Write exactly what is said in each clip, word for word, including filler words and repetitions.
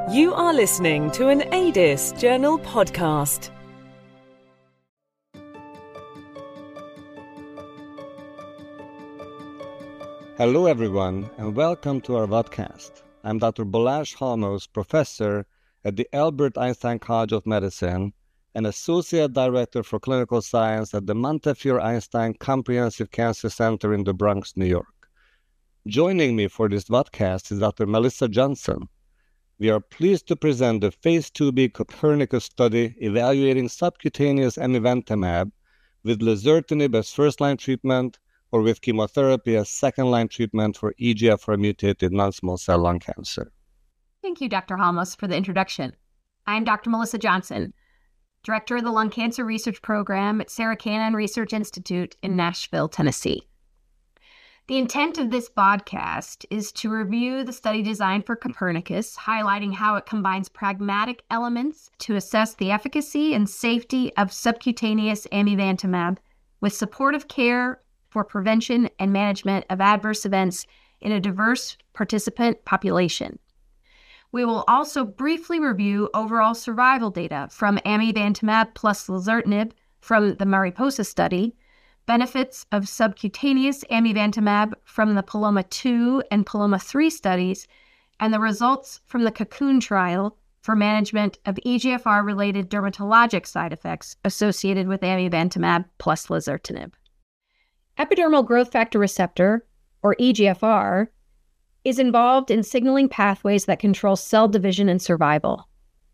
You are listening to an A D I S Journal podcast. Hello everyone, and welcome to our podcast. I'm Doctor Balázs Halmos, professor at the Albert Einstein College of Medicine and Associate Director for Clinical Science at the Montefiore Einstein Comprehensive Cancer Center in the Bronx, New York. Joining me for this podcast is Doctor Melissa Johnson. We are pleased to present the Phase two B Copernicus study evaluating subcutaneous amivantamab with lazertinib as first-line treatment or with chemotherapy as second-line treatment for E G F R-mutated non-small cell lung cancer. Thank you, Doctor Halmos, for the introduction. I'm Doctor Melissa Johnson, Director of the Lung Cancer Research Program at Sarah Cannon Research Institute in Nashville, Tennessee. The intent of this podcast is to review the study design for Copernicus, highlighting how it combines pragmatic elements to assess the efficacy and safety of subcutaneous amivantamab with supportive care for prevention and management of adverse events in a diverse participant population. We will also briefly review overall survival data from amivantamab plus lazertinib from the Mariposa study, benefits of subcutaneous amivantamab from the Paloma two and Paloma three studies, and the results from the Cocoon trial for management of E G F R-related dermatologic side effects associated with amivantamab plus lazertinib. Epidermal growth factor receptor, or E G F R, is involved in signaling pathways that control cell division and survival.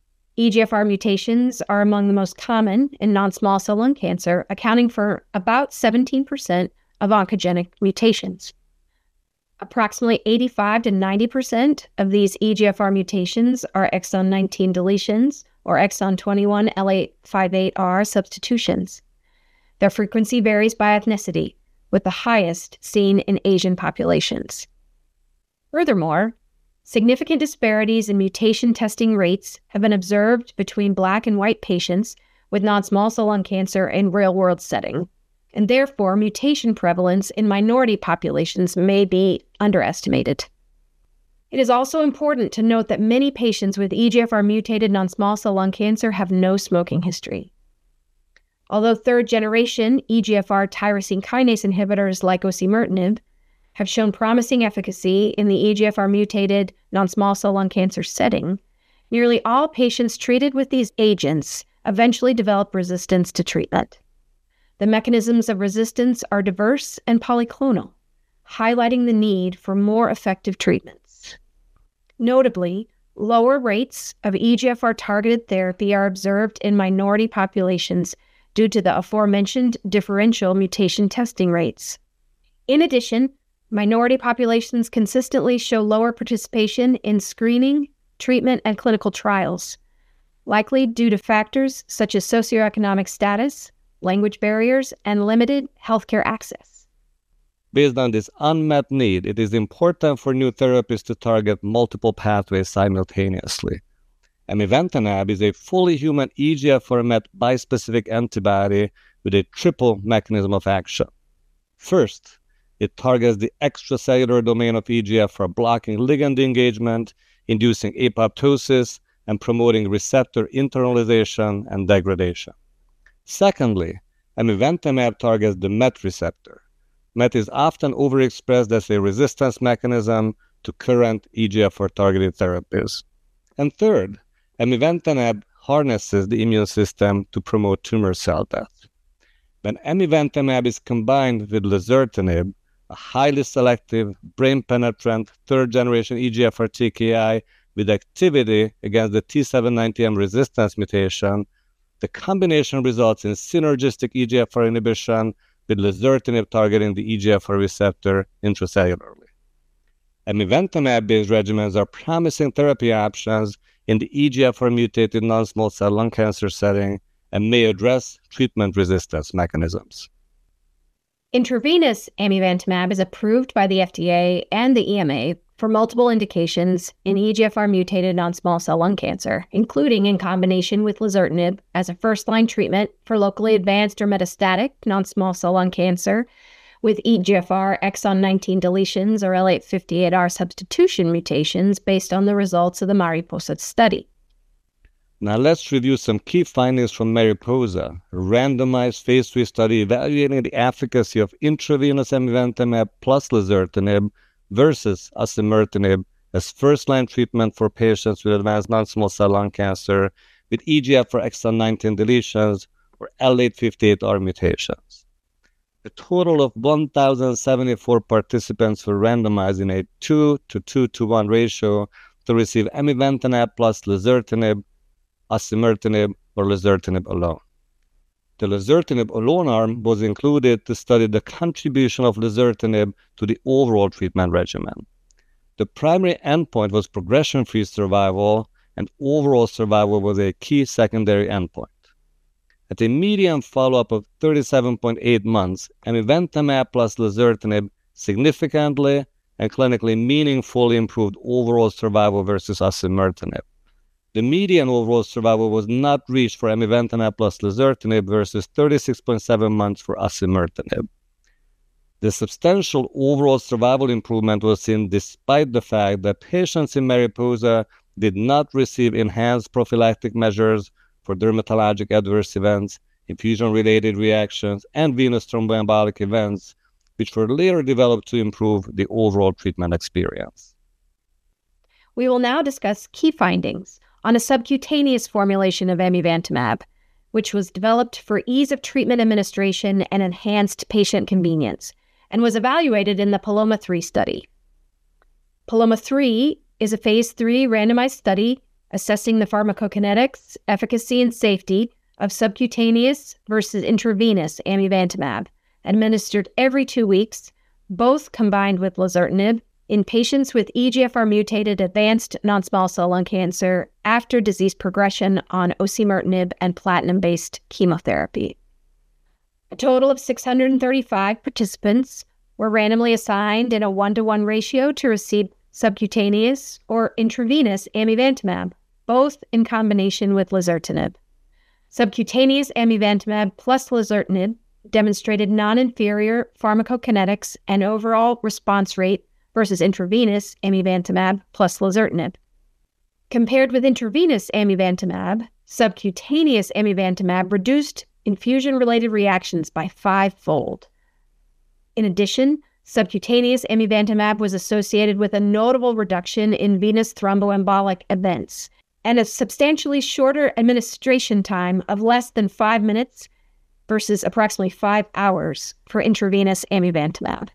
E G F R mutations are among the most common in non-small cell lung cancer, accounting for about seventeen percent of oncogenic mutations. Approximately eighty-five to ninety percent of these E G F R mutations are exon nineteen deletions or exon twenty-one L eight fifty-eight R substitutions. Their frequency varies by ethnicity, with the highest seen in Asian populations. Furthermore, significant disparities in mutation testing rates have been observed between Black and white patients with non-small cell lung cancer in real-world setting, and therefore mutation prevalence in minority populations may be underestimated. It is also important to note that many patients with E G F R-mutated non-small cell lung cancer have no smoking history. Although third-generation E G F R tyrosine kinase inhibitors like osimertinib have shown promising efficacy in the E G F R-mutated non-small cell lung cancer setting, nearly all patients treated with these agents eventually develop resistance to treatment. The mechanisms of resistance are diverse and polyclonal, highlighting the need for more effective treatments. Notably, lower rates of E G F R-targeted therapy are observed in minority populations due to the aforementioned differential mutation testing rates. In addition, minority populations consistently show lower participation in screening, treatment, and clinical trials, likely due to factors such as socioeconomic status, language barriers, and limited healthcare access. Based on this unmet need, it is important for new therapies to target multiple pathways simultaneously. Amivantamab is a fully human E G F R-met bispecific antibody with a triple mechanism of action. First, it targets the extracellular domain of E G F R, blocking ligand engagement, inducing apoptosis, and promoting receptor internalization and degradation. Secondly, amivantamab targets the M E T receptor. M E T is often overexpressed as a resistance mechanism to current E G F R-targeted therapies. And third, amivantamab harnesses the immune system to promote tumor cell death. When amivantamab is combined with lazertinib, a highly selective, brain-penetrant, third-generation E G F R T K I with activity against the T seven ninety M resistance mutation, the combination results in synergistic E G F R inhibition with lazertinib targeting the E G F R receptor intracellularly. Amivantamab-based regimens are promising therapy options in the E G F R-mutated non-small cell lung cancer setting and may address treatment resistance mechanisms. Intravenous amivantamab is approved by the F D A and the E M A for multiple indications in E G F R-mutated non-small cell lung cancer, including in combination with lazertinib as a first-line treatment for locally advanced or metastatic non-small cell lung cancer with E G F R exon nineteen deletions or L eight fifty-eight R substitution mutations based on the results of the Mariposa study. Now let's review some key findings from Mariposa, a randomized phase three study evaluating the efficacy of intravenous amivantamab plus lazertinib versus osimertinib as first-line treatment for patients with advanced non-small cell lung cancer with E G F R exon nineteen deletions or L eight fifty-eight R mutations. A total of one thousand seventy-four participants were randomized in a two to two to one ratio to receive amivantamab plus lazertinib, osimertinib, or lazertinib alone. The lazertinib alone arm was included to study the contribution of lazertinib to the overall treatment regimen. The primary endpoint was progression-free survival, and overall survival was a key secondary endpoint. At a median follow-up of thirty-seven point eight months, amivantamab plus lazertinib significantly and clinically meaningfully improved overall survival versus osimertinib. The median overall survival was not reached for amivantamab plus lazertinib versus thirty-six point seven months for osimertinib. The substantial overall survival improvement was seen despite the fact that patients in Mariposa did not receive enhanced prophylactic measures for dermatologic adverse events, infusion-related reactions, and venous thromboembolic events, which were later developed to improve the overall treatment experience. We will now discuss key findings on a subcutaneous formulation of amivantamab, which was developed for ease of treatment administration and enhanced patient convenience, and was evaluated in the PALOMA three study. PALOMA three is a phase three randomized study assessing the pharmacokinetics, efficacy, and safety of subcutaneous versus intravenous amivantamab, administered every two weeks, both combined with lazertinib, in patients with E G F R-mutated advanced non-small cell lung cancer after disease progression on osimertinib and platinum-based chemotherapy. A total of six hundred thirty-five participants were randomly assigned in a one-to-one ratio to receive subcutaneous or intravenous amivantamab, both in combination with lazertinib. Subcutaneous amivantamab plus lazertinib demonstrated non-inferior pharmacokinetics and overall response rate versus intravenous amivantamab plus lazertinib. Compared with intravenous amivantamab, subcutaneous amivantamab reduced infusion-related reactions by five-fold. In addition, subcutaneous amivantamab was associated with a notable reduction in venous thromboembolic events and a substantially shorter administration time of less than five minutes versus approximately five hours for intravenous amivantamab.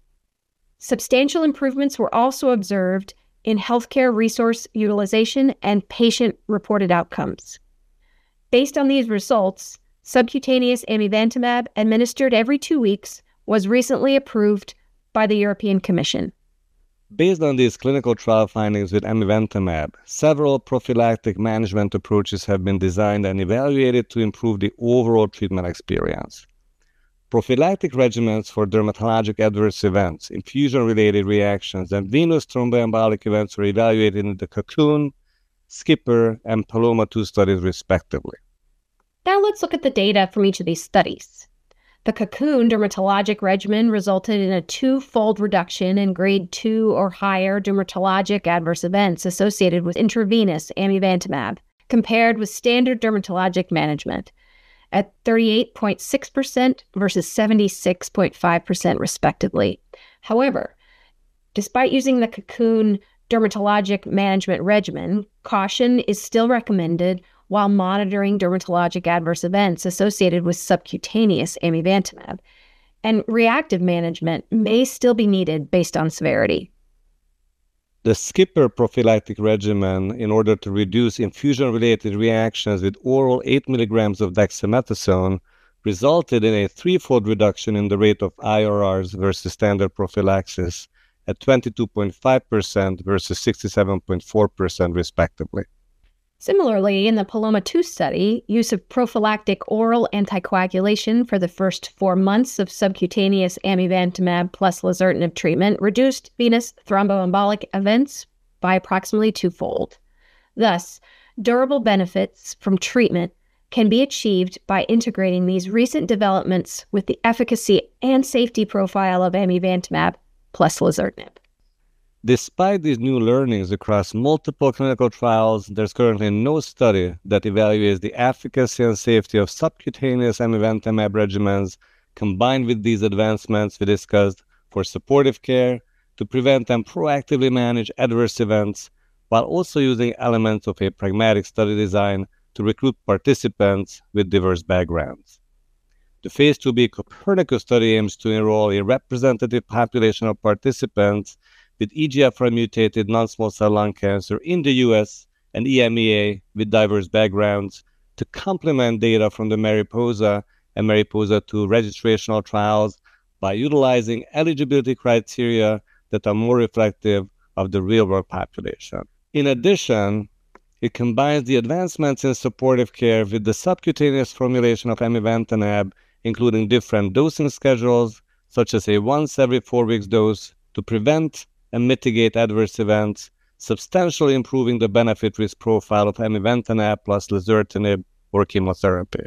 Substantial improvements were also observed in healthcare resource utilization and patient-reported outcomes. Based on these results, subcutaneous amivantamab administered every two weeks was recently approved by the European Commission. Based on these clinical trial findings with amivantamab, several prophylactic management approaches have been designed and evaluated to improve the overall treatment experience. Prophylactic regimens for dermatologic adverse events, infusion-related reactions, and venous thromboembolic events were evaluated in the COCOON, SKIPPER, and PALOMA two studies respectively. Now let's look at the data from each of these studies. The COCOON dermatologic regimen resulted in a two-fold reduction in grade two or higher dermatologic adverse events associated with intravenous amivantamab, compared with standard dermatologic management, at thirty-eight point six percent versus seventy-six point five percent respectively. However, despite using the COCOON dermatologic management regimen, caution is still recommended while monitoring dermatologic adverse events associated with subcutaneous amivantamab, and reactive management may still be needed based on severity. The SKIPPER prophylactic regimen, in order to reduce infusion-related reactions with oral eight milligrams of dexamethasone, resulted in a threefold reduction in the rate of I R Rs versus standard prophylaxis at twenty-two point five percent versus sixty-seven point four percent respectively. Similarly, in the PALOMA two study, use of prophylactic oral anticoagulation for the first four months of subcutaneous amivantamab plus lazertinib treatment reduced venous thromboembolic events by approximately twofold. Thus, durable benefits from treatment can be achieved by integrating these recent developments with the efficacy and safety profile of amivantamab plus lazertinib. Despite these new learnings across multiple clinical trials, there's currently no study that evaluates the efficacy and safety of subcutaneous amivantamab regimens combined with these advancements we discussed for supportive care to prevent and proactively manage adverse events, while also using elements of a pragmatic study design to recruit participants with diverse backgrounds. The Phase two B Copernicus study aims to enroll a representative population of participants with E G F R mutated non-small cell lung cancer in the U S and E M E A with diverse backgrounds to complement data from the Mariposa and Mariposa two registrational trials by utilizing eligibility criteria that are more reflective of the real-world population. In addition, it combines the advancements in supportive care with the subcutaneous formulation of amivantamab, including different dosing schedules, such as a once every four weeks dose to prevent and mitigate adverse events, substantially improving the benefit-risk profile of amivantamab plus lazertinib or chemotherapy.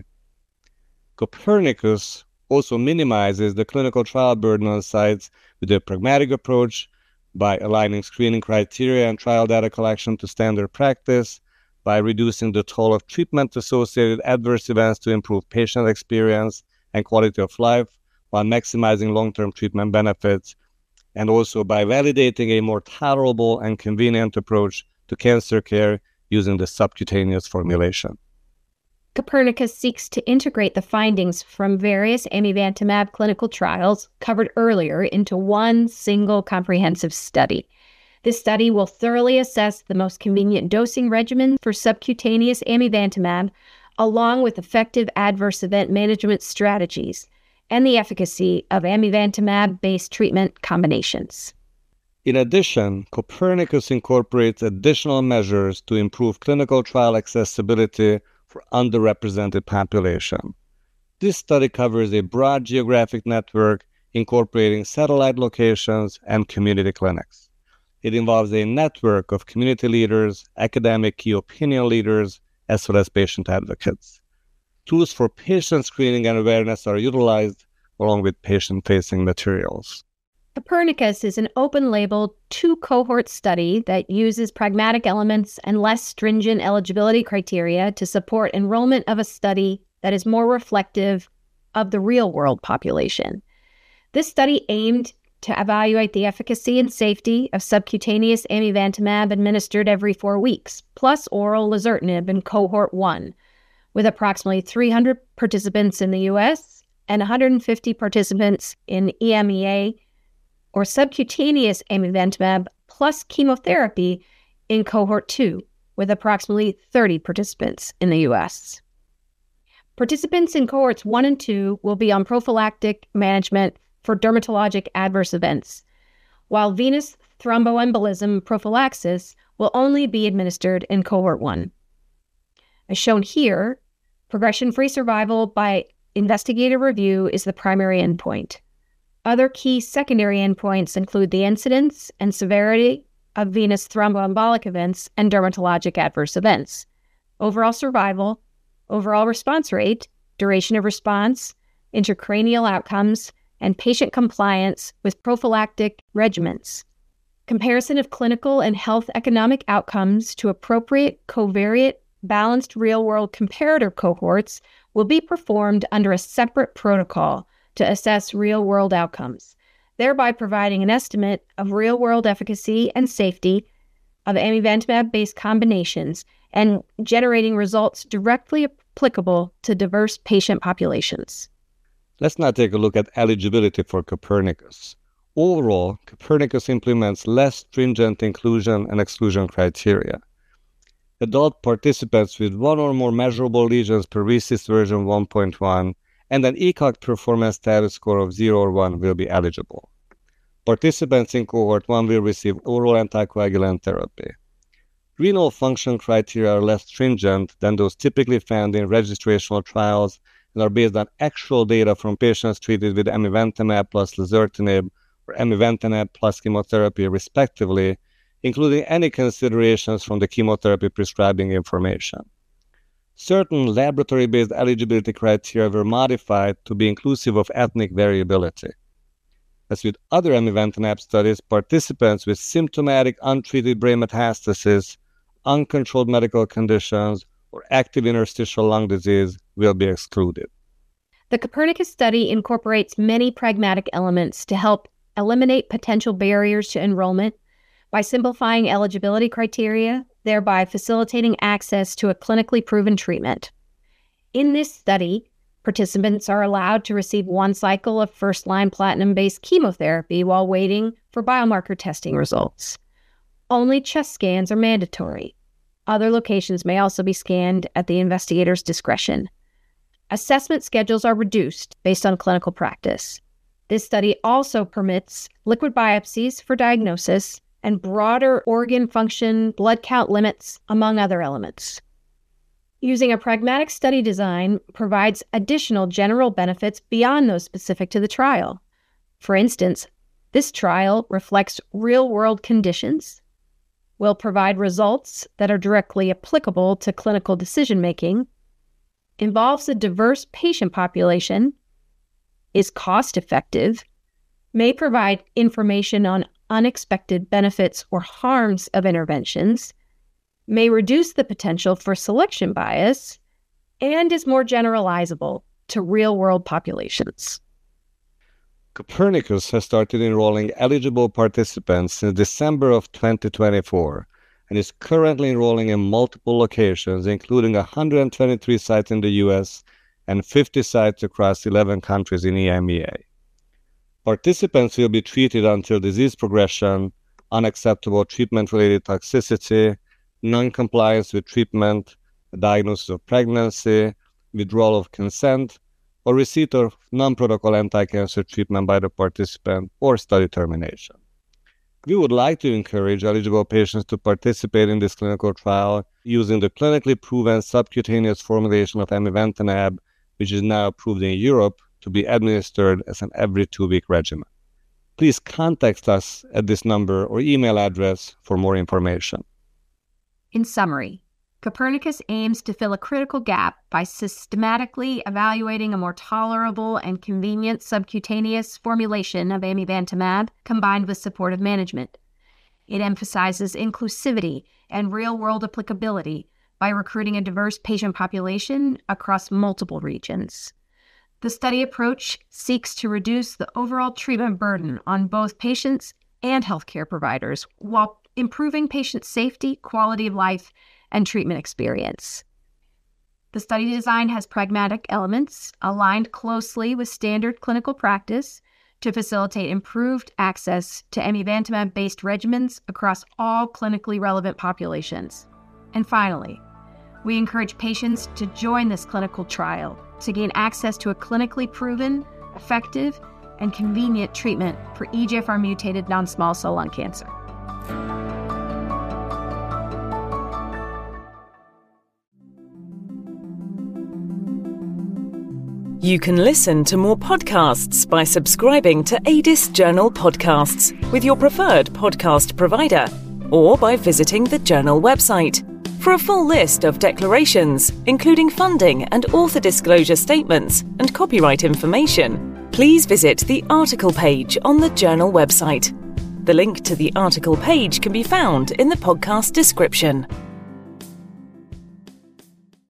Copernicus also minimizes the clinical trial burden on sites with a pragmatic approach by aligning screening criteria and trial data collection to standard practice, by reducing the toll of treatment-associated adverse events to improve patient experience and quality of life, while maximizing long-term treatment benefits, and also by validating a more tolerable and convenient approach to cancer care using the subcutaneous formulation. Copernicus seeks to integrate the findings from various amivantamab clinical trials covered earlier into one single comprehensive study. This study will thoroughly assess the most convenient dosing regimen for subcutaneous amivantamab, along with effective adverse event management strategies and the efficacy of amivantamab-based treatment combinations. In addition, Copernicus incorporates additional measures to improve clinical trial accessibility for underrepresented population. This study covers a broad geographic network incorporating satellite locations and community clinics. It involves a network of community leaders, academic key opinion leaders, as well as patient advocates. Tools for patient screening and awareness are utilized, along with patient-facing materials. Copernicus is an open-label, two-cohort study that uses pragmatic elements and less stringent eligibility criteria to support enrollment of a study that is more reflective of the real-world population. This study aimed to evaluate the efficacy and safety of subcutaneous amivantamab administered every four weeks, plus oral lazertinib in Cohort one, with approximately three hundred participants in the U S and one hundred fifty participants in E M E A, or subcutaneous amivantamab plus chemotherapy in Cohort two, with approximately thirty participants in the U S. Participants in Cohorts one and two will be on prophylactic management for dermatologic adverse events, while venous thromboembolism prophylaxis will only be administered in Cohort one. As shown here, progression-free survival by investigator review is the primary endpoint. Other key secondary endpoints include the incidence and severity of venous thromboembolic events and dermatologic adverse events, overall survival, overall response rate, duration of response, intracranial outcomes, and patient compliance with prophylactic regimens. Comparison of clinical and health economic outcomes to appropriate covariate balanced real-world comparator cohorts will be performed under a separate protocol to assess real-world outcomes, thereby providing an estimate of real-world efficacy and safety of amivantamab-based combinations and generating results directly applicable to diverse patient populations. Let's now take a look at eligibility for Copernicus. Overall, Copernicus implements less stringent inclusion and exclusion criteria. Adult participants with one or more measurable lesions per RECIST version one point one and an E C O G performance status score of zero or one will be eligible. Participants in Cohort one will receive oral anticoagulant therapy. Renal function criteria are less stringent than those typically found in registrational trials and are based on actual data from patients treated with amivantamab plus lazertinib or amivantamab plus chemotherapy respectively, including any considerations from the chemotherapy prescribing information. certain laboratory-based eligibility criteria were modified to be inclusive of ethnic variability. As with other amivantamab studies, participants with symptomatic untreated brain metastasis, uncontrolled medical conditions, or active interstitial lung disease will be excluded. The Copernicus study incorporates many pragmatic elements to help eliminate potential barriers to enrollment by simplifying eligibility criteria, thereby facilitating access to a clinically proven treatment. In this study, participants are allowed to receive one cycle of first-line platinum-based chemotherapy while waiting for biomarker testing results. Only chest scans are mandatory. Other locations may also be scanned at the investigator's discretion. Assessment schedules are reduced based on clinical practice. This study also permits liquid biopsies for diagnosis and broader organ function blood count limits, among other elements. Using a pragmatic study design provides additional general benefits beyond those specific to the trial. For instance, this trial reflects real-world conditions, will provide results that are directly applicable to clinical decision-making, involves a diverse patient population, is cost-effective, may provide information on unexpected benefits or harms of interventions, may reduce the potential for selection bias, and is more generalizable to real-world populations. Copernicus has started enrolling eligible participants since December of twenty twenty-four and is currently enrolling in multiple locations, including one hundred twenty-three sites in the U S and fifty sites across eleven countries in E M E A. Participants will be treated until disease progression, unacceptable treatment-related toxicity, non-compliance with treatment, a diagnosis of pregnancy, withdrawal of consent, or receipt of non-protocol anti-cancer treatment by the participant, or study termination. We would like to encourage eligible patients to participate in this clinical trial using the clinically proven subcutaneous formulation of amivantamab, which is now approved in Europe to be administered as an every two-week regimen. Please contact us at this number or email address for more information. In summary, Copernicus aims to fill a critical gap by systematically evaluating a more tolerable and convenient subcutaneous formulation of amivantamab combined with supportive management. It emphasizes inclusivity and real-world applicability by recruiting a diverse patient population across multiple regions. The study approach seeks to reduce the overall treatment burden on both patients and healthcare providers while improving patient safety, quality of life, and treatment experience. The study design has pragmatic elements aligned closely with standard clinical practice to facilitate improved access to amivantamab-based regimens across all clinically relevant populations. And finally, we encourage patients to join this clinical trial to gain access to a clinically proven, effective, and convenient treatment for E G F R-mutated non-small cell lung cancer. You can listen to more podcasts by subscribing to A D I S Journal Podcasts with your preferred podcast provider or by visiting the Journal website. For a full list of declarations, including funding and author disclosure statements and copyright information, please visit the article page on the Journal website. The link to the article page can be found in the podcast description.